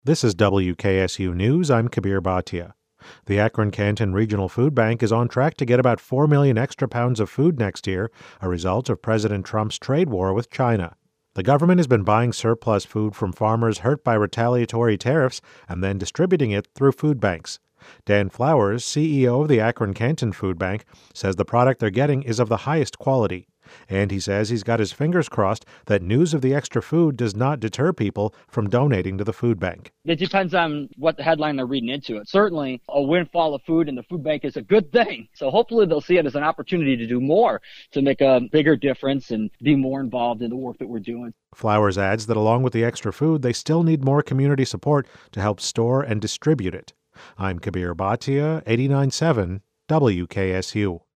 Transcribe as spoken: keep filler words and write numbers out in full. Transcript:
This is W K S U News. I'm Kabir Bhatia. The Akron-Canton Regional Food Bank is on track to get about four million extra pounds of food next year, a result of President Trump's trade war with China. The government has been buying surplus food from farmers hurt by retaliatory tariffs and then distributing it through food banks. Dan Flowers, C E O of the Akron-Canton Food Bank, says the product they're getting is of the highest quality. And he says he's got his fingers crossed that news of the extra food does not deter people from donating to the food bank. It depends on what the headline they're reading into it. Certainly, a windfall of food in the food bank is a good thing. So hopefully they'll see it as an opportunity to do more, to make a bigger difference and be more involved in the work that we're doing. Flowers adds that along with the extra food, they still need more community support to help store and distribute it. I'm Kabir Bhatia, eighty-nine point seven W K S U.